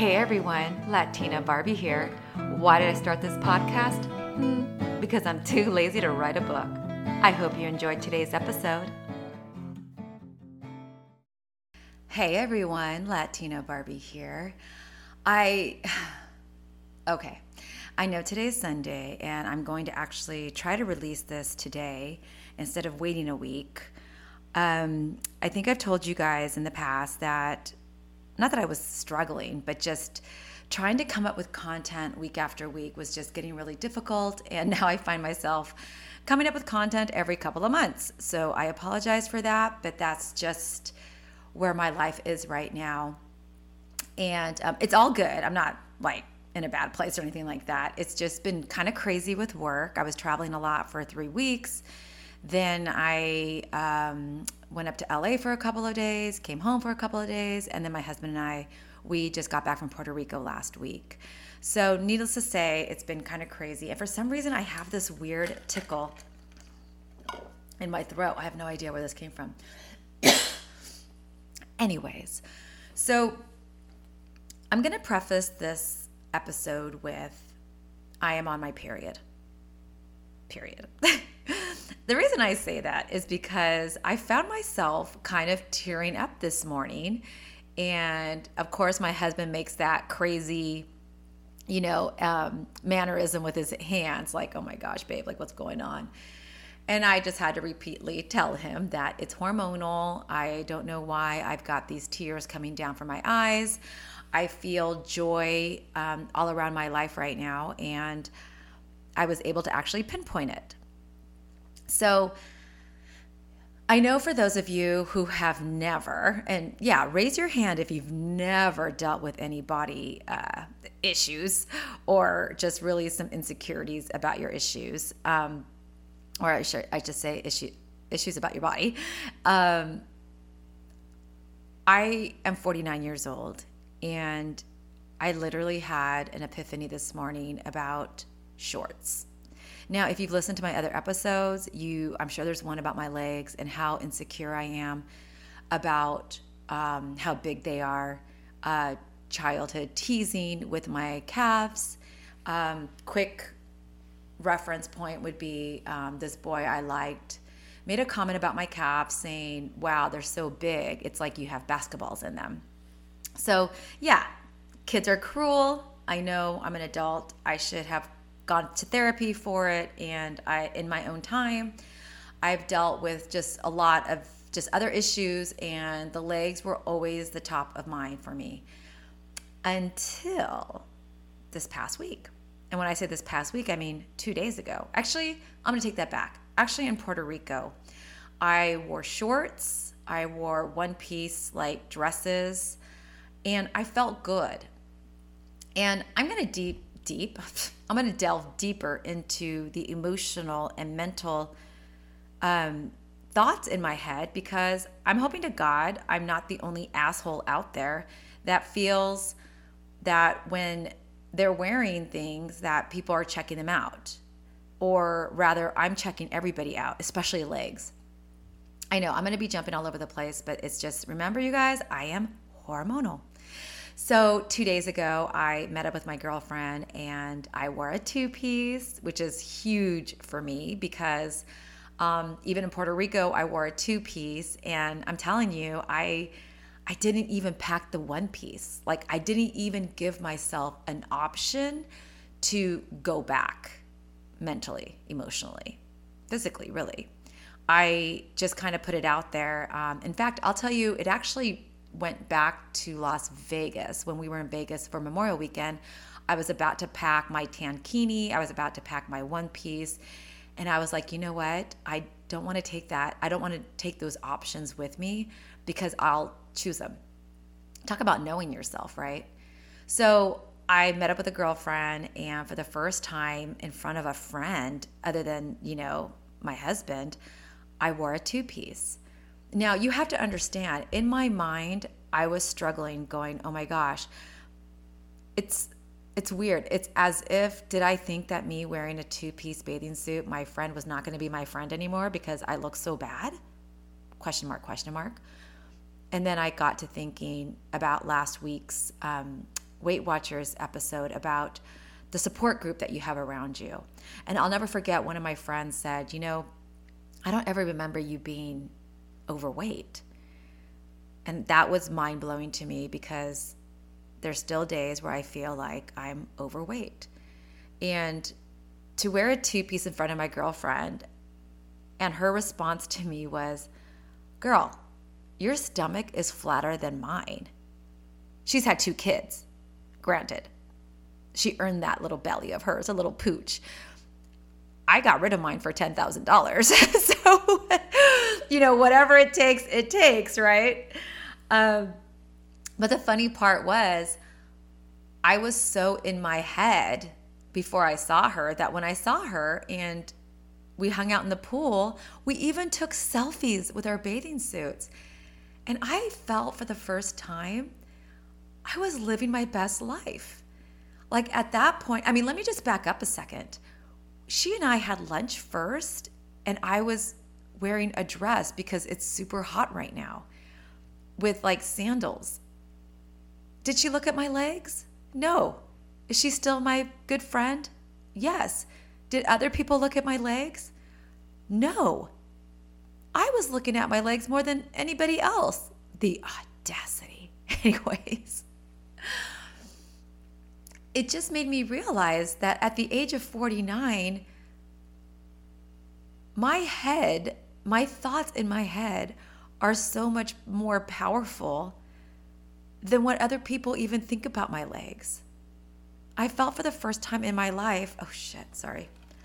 Hey everyone, Latina Barbie here. Why did I start this podcast? Because I'm too lazy to write a book. I hope you enjoyed today's episode. Hey everyone, Latina Barbie here. I know today's Sunday and I'm going to actually try to release this today instead of waiting a week. I think I've told you guys in the past that not that I was struggling, but just trying to come up with content week after week was just getting really difficult. And now I find myself coming up with content every couple of months. So I apologize for that, but that's just where my life is right now. And it's all good. I'm not like in a bad place or anything like that. It's just been kind of crazy with work. I was traveling a lot for 3 weeks. Then I went up to LA for a couple of days, came home for a couple of days, and then my husband and I, we just got back from Puerto Rico last week. So needless to say, it's been kind of crazy. And for some reason, I have this weird tickle in my throat. I have no idea where this came from. Anyways, so I'm going to preface this episode with, I am on my period. The reason I say that is because I found myself kind of tearing up this morning. And of course, my husband makes that crazy, mannerism with his hands, like, oh my gosh, babe, like what's going on? And I just had to repeatedly tell him that it's hormonal. I don't know why I've got these tears coming down from my eyes. I feel joy all around my life right now. And I was able to actually pinpoint it. So I know for those of you who have never, and yeah, raise your hand if you've never dealt with any body issues or just really some insecurities about your issues, or I should say issues about your body. I am 49 years old, and I literally had an epiphany this morning about shorts. Now, if you've listened to my other episodes, I'm sure there's one about my legs and how insecure I am about how big they are, childhood teasing with my calves. Quick reference point would be this boy I liked made a comment about my calves saying, wow, they're so big. It's like you have basketballs in them. So yeah, kids are cruel. I know I'm an adult. I should have gone to therapy for it, and in my own time, I've dealt with just a lot of just other issues, and the legs were always the top of mind for me until this past week. And when I say this past week, I mean 2 days ago. Actually, I'm going to take that back. Actually, in Puerto Rico, I wore shorts, I wore one-piece like dresses, and I felt good. And I'm going to I'm going to delve deeper into the emotional and mental thoughts in my head, because I'm hoping to God I'm not the only asshole out there that feels that when they're wearing things that people are checking them out, or rather I'm checking everybody out, especially legs. I know I'm going to be jumping all over the place, but it's just, remember you guys, I am hormonal. So 2 days ago, I met up with my girlfriend and I wore a 2-piece, which is huge for me because even in Puerto Rico, I wore a 2-piece, and I'm telling you, I didn't even pack the 1-piece. Like, I didn't even give myself an option to go back mentally, emotionally, physically, really. I just kind of put it out there. In fact, I'll tell you, it actually went back to Las Vegas when we were in Vegas for Memorial Weekend. I was about to pack my tankini. I was about to pack my 1-piece. And I was like, you know what? I don't want to take that. I don't want to take those options with me because I'll choose them. Talk about knowing yourself, right? So I met up with a girlfriend, and for the first time in front of a friend, other than, my husband, I wore a 2-piece. Now, you have to understand, in my mind, I was struggling going, oh my gosh, it's weird. It's as if, did I think that me wearing a 2-piece bathing suit, my friend was not going to be my friend anymore because I look so bad? Question mark. And then I got to thinking about last week's Weight Watchers episode about the support group that you have around you. And I'll never forget, one of my friends said, I don't ever remember you being overweight. And that was mind-blowing to me, because there's still days where I feel like I'm overweight. And to wear a two-piece in front of my girlfriend, and her response to me was, "Girl, your stomach is flatter than mine." She's had 2 kids, granted. She earned that little belly of hers, a little pooch. I got rid of mine for $10,000. So, whatever it takes, right? But the funny part was, I was so in my head before I saw her that when I saw her and we hung out in the pool, we even took selfies with our bathing suits. And I felt for the first time I was living my best life. Like at that point, let me just back up a second. She and I had lunch first, and I was wearing a dress because it's super hot right now with like sandals. Did she look at my legs? No. Is she still my good friend? Yes. Did other people look at my legs? No. I was looking at my legs more than anybody else. The audacity. Anyways, it just made me realize that at the age of 49, my thoughts in my head are so much more powerful than what other people even think about my legs. I felt for the first time in my life, oh shit, sorry.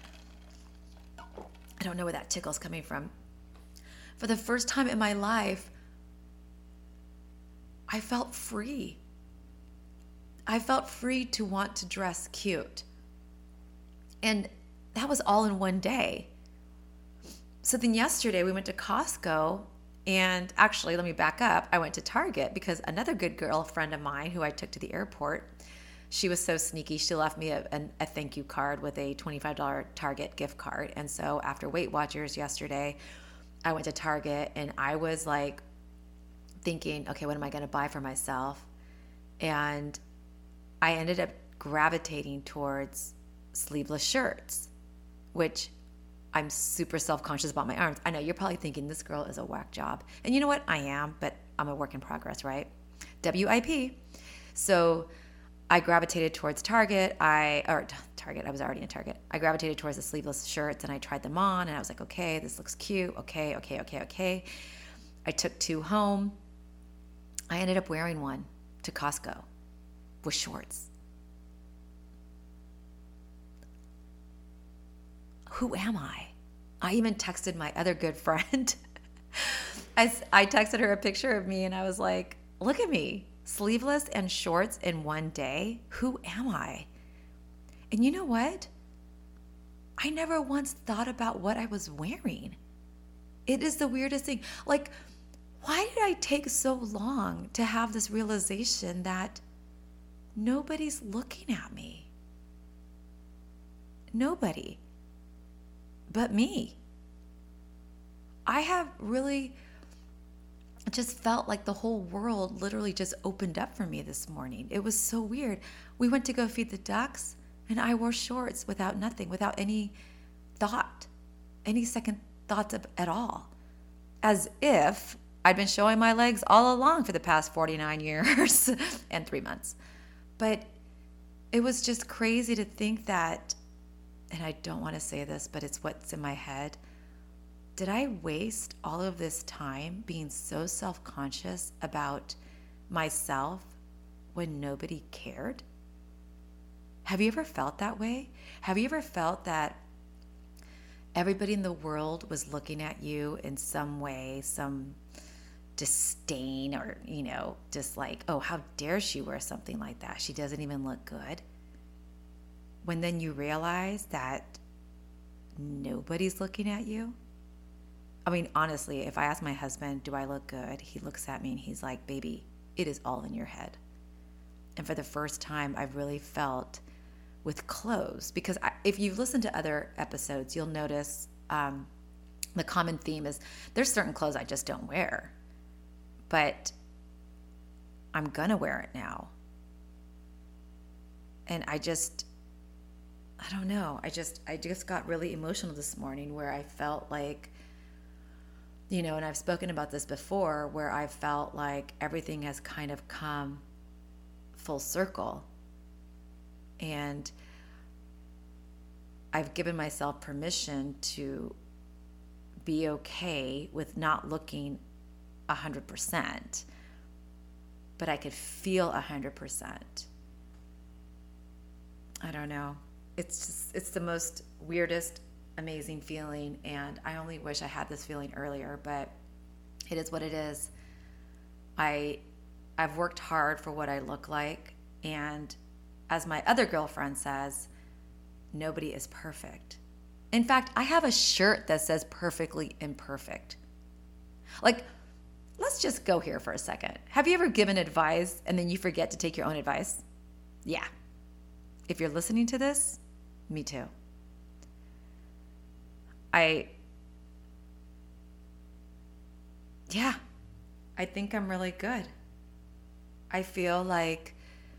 I don't know where that tickle's coming from. For the first time in my life, I felt free. I felt free to want to dress cute. And that was all in one day. So then yesterday we went to Costco, and actually, let me back up. I went to Target because another good girlfriend of mine who I took to the airport, she was so sneaky. She left me a thank you card with a $25 Target gift card. And so after Weight Watchers yesterday, I went to Target and I was like thinking, okay, what am I going to buy for myself? And I ended up gravitating towards sleeveless shirts, which I'm super self-conscious about my arms. I know you're probably thinking this girl is a whack job. And you know what? I am, but I'm a work in progress, right? WIP. So I gravitated towards Target. I was already in Target. I gravitated towards the sleeveless shirts and I tried them on and I was like, okay, this looks cute. Okay. I took 2 home. I ended up wearing one to Costco with shorts. Who am I? I even texted my other good friend. I texted her a picture of me and I was like, look at me, sleeveless and shorts in one day. Who am I? And you know what? I never once thought about what I was wearing. It is the weirdest thing. Like, why did I take so long to have this realization that nobody's looking at me? Nobody but me. I have really just felt like the whole world literally just opened up for me this morning. It was so weird. We went to go feed the ducks and I wore shorts without any thought, any second thoughts at all. As if I'd been showing my legs all along for the past 49 years and 3 months. But it was just crazy to think that, and I don't want to say this, but it's what's in my head. Did I waste all of this time being so self-conscious about myself when nobody cared? Have you ever felt that way? Have you ever felt that everybody in the world was looking at you in some way, some disdain, or, just like, oh, how dare she wear something like that? She doesn't even look good. When then you realize that nobody's looking at you. Honestly, if I ask my husband, do I look good? He looks at me and he's like, baby, it is all in your head. And for the first time, I've really felt with clothes, because if you've listened to other episodes, you'll notice the common theme is there's certain clothes I just don't wear, but I'm going to wear it now. And I don't know. I just got really emotional this morning where I felt like, and I've spoken about this before, where I felt like everything has kind of come full circle. And I've given myself permission to be okay with not looking 100%, but I could feel 100%. I don't know. It's the most weirdest, amazing feeling, and I only wish I had this feeling earlier, but it is what it is. I've worked hard for what I look like, and as my other girlfriend says, nobody is perfect. In fact, I have a shirt that says perfectly imperfect. Like, let's just go here for a second. Have you ever given advice and then you forget to take your own advice? Yeah. If you're listening to this, me too. I think I'm really good. I feel like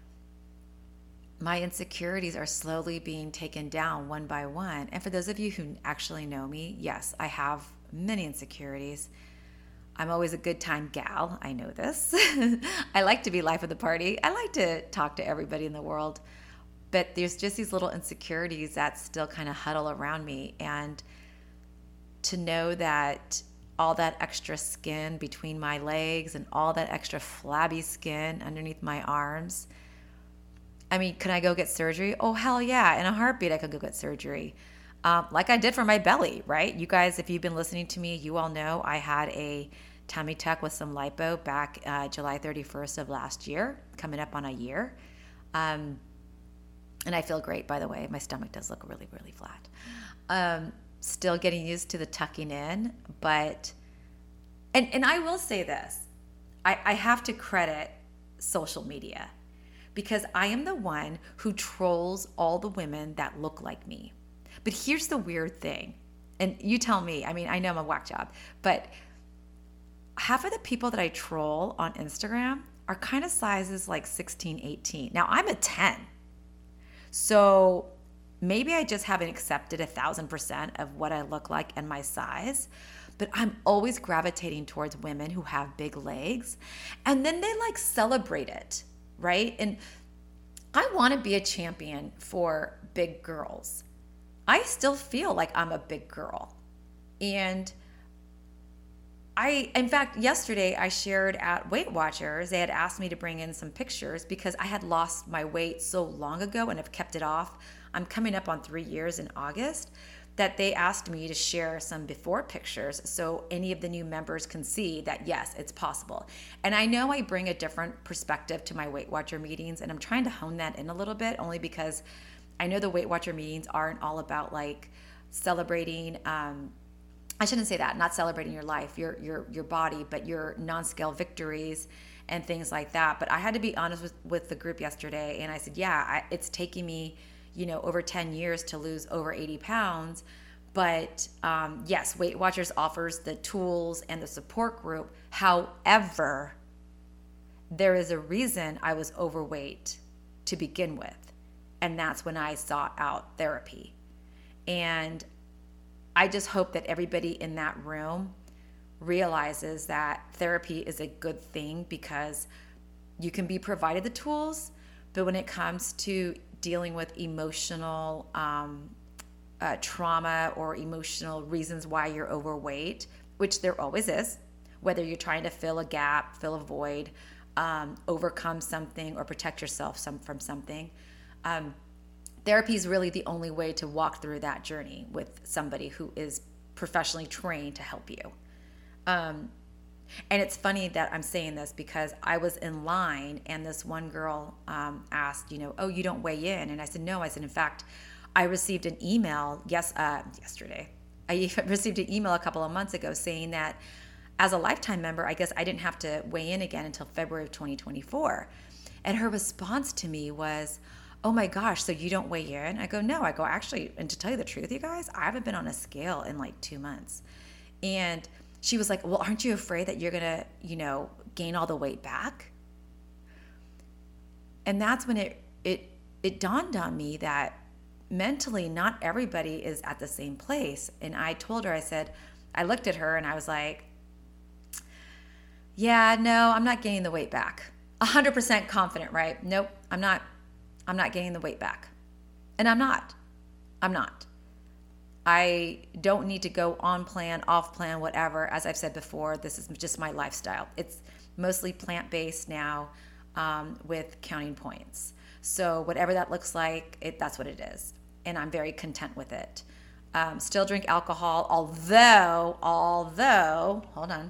my insecurities are slowly being taken down one by one. And for those of you who actually know me, yes, I have many insecurities. I'm always a good time gal. I know this. I like to be life of the party. I like to talk to everybody in the world. But there's just these little insecurities that still kind of huddle around me. And to know that all that extra skin between my legs and all that extra flabby skin underneath my arms. I mean, can I go get surgery? Oh, hell yeah. In a heartbeat, I could go get surgery. Like I did for my belly, right? You guys, if you've been listening to me, you all know I had a tummy tuck with some lipo back July 31st of last year, coming up on a year. And I feel great, by the way. My stomach does look really, really flat. Still getting used to the tucking in, but, and I will say this, I have to credit social media because I am the one who trolls all the women that look like me. But here's the weird thing, and you tell me, I mean, I know I'm a whack job, but half of the people that I troll on Instagram are kind of sizes like 16, 18. Now I'm a 10. So maybe I just haven't accepted 1,000% of what I look like and my size, but I'm always gravitating towards women who have big legs, and then they like celebrate it, right? And I want to be a champion for big girls. I still feel like I'm a big girl. And in fact, yesterday I shared at Weight Watchers, they had asked me to bring in some pictures because I had lost my weight so long ago and have kept it off. I'm coming up on 3 years in August, that they asked me to share some before pictures so any of the new members can see that, yes, it's possible. And I know I bring a different perspective to my Weight Watcher meetings, and I'm trying to hone that in a little bit, only because I know the Weight Watcher meetings aren't all about like celebrating, I shouldn't say that, not celebrating your life, your body, but your non-scale victories and things like that. But I had to be honest with the group yesterday, and I said, yeah, it's taking me, over 10 years to lose over 80 pounds. But yes, Weight Watchers offers the tools and the support group. However, there is a reason I was overweight to begin with. And that's when I sought out therapy. And I just hope that everybody in that room realizes that therapy is a good thing, because you can be provided the tools, but when it comes to dealing with emotional trauma or emotional reasons why you're overweight, which there always is, whether you're trying to fill a gap, fill a void, overcome something, or protect yourself from something, therapy is really the only way to walk through that journey with somebody who is professionally trained to help you. And it's funny that I'm saying this because I was in line and this one girl asked, oh, you don't weigh in? And I said, no. I said, in fact, I received an email yesterday. I received an email a couple of months ago saying that as a lifetime member, I guess I didn't have to weigh in again until February of 2024. And her response to me was, oh my gosh, so you don't weigh in? I go, no. I go, actually, and to tell you the truth, you guys, I haven't been on a scale in like 2 months. And she was like, well, aren't you afraid that you're going to, gain all the weight back? And that's when it it dawned on me that mentally not everybody is at the same place. And I told her, I looked at her and I was like, yeah, no, I'm not gaining the weight back. 100% confident, right? Nope, I'm not gaining the weight back. And I'm not. I don't need to go on plan, off plan, whatever. As I've said before, this is just my lifestyle. It's mostly plant-based now, with counting points. So whatever that looks like, that's what it is. And I'm very content with it. Still drink alcohol, although, hold on.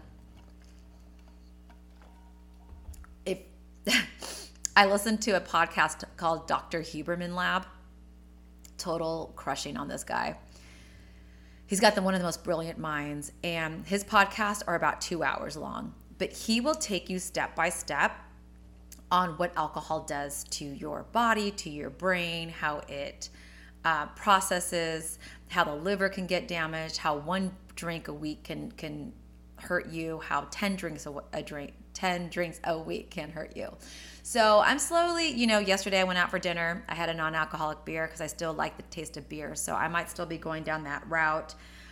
If I listened to a podcast called Dr. Huberman Lab, total crushing on this guy. He's got one of the most brilliant minds, and his podcasts are about 2 hours long, but he will take you step by step on what alcohol does to your body, to your brain, how it processes, how the liver can get damaged, how 1 drink a week can hurt you, how 10 drinks a week can hurt you. So I'm slowly, yesterday I went out for dinner. I had a non-alcoholic beer because I still like the taste of beer. So I might still be going down that route.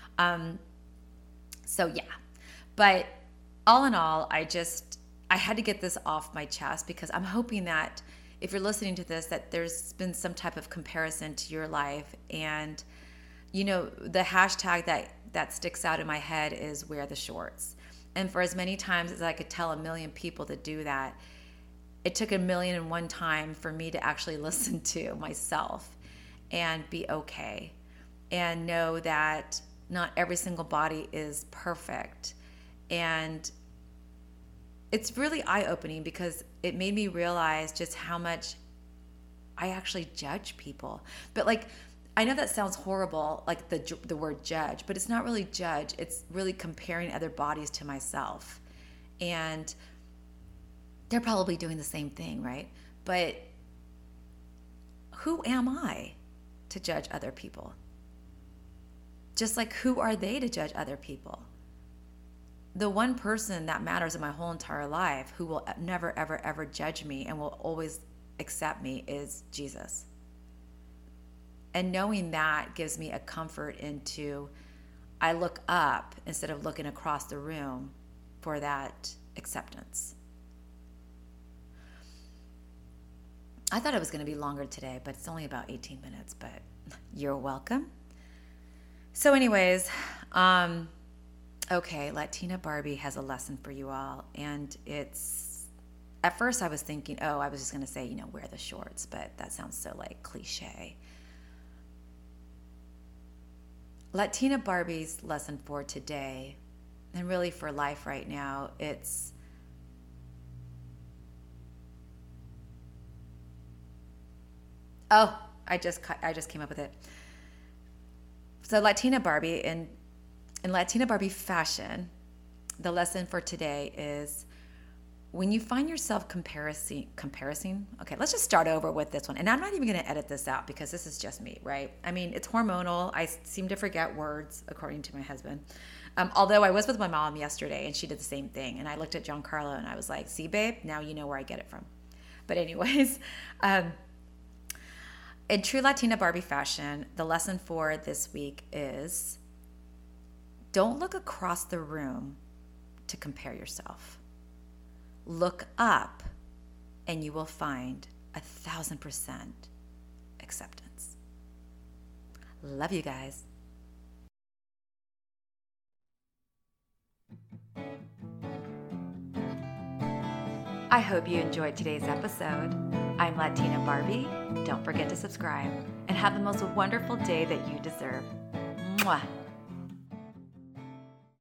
So yeah, but all in all, I had to get this off my chest because I'm hoping that if you're listening to this, that there's been some type of comparison to your life. And, the hashtag that sticks out in my head is wear the shorts. And for as many times as I could tell 1 million people to do that, it took 1,000,001 time for me to actually listen to myself and be okay and know that not every single body is perfect. And it's really eye-opening because it made me realize just how much I actually judge people. But I know that sounds horrible, like the word judge, but it's not really judge. It's really comparing other bodies to myself. And they're probably doing the same thing, right? But who am I to judge other people? Just like who are they to judge other people? The one person that matters in my whole entire life who will never, ever, ever judge me and will always accept me is Jesus. And knowing that gives me a comfort into, I look up instead of looking across the room for that acceptance. I thought it was going to be longer today, but it's only about 18 minutes, but you're welcome. So anyways, okay, Latina Barbie has a lesson for you all. And at first I was thinking, I was just going to say, wear the shorts, but that sounds so cliche. Latina Barbie's lesson for today, and really for life right now, it's I just came up with it. So Latina Barbie, in Latina Barbie fashion, the lesson for today is when you find yourself comparing, okay, let's just start over with this one. And I'm not even going to edit this out because this is just me, right? I mean, it's hormonal. I seem to forget words, according to my husband. Although I was with my mom yesterday and she did the same thing. And I looked at Giancarlo and I was like, see, babe, now you know where I get it from. But anyways, in true Latina Barbie fashion, the lesson for this week is don't look across the room to compare yourself. Look up and you will find 1,000% acceptance. Love you guys. I hope you enjoyed today's episode. I'm Latina Barbie. Don't forget to subscribe and have the most wonderful day that you deserve. Mwah.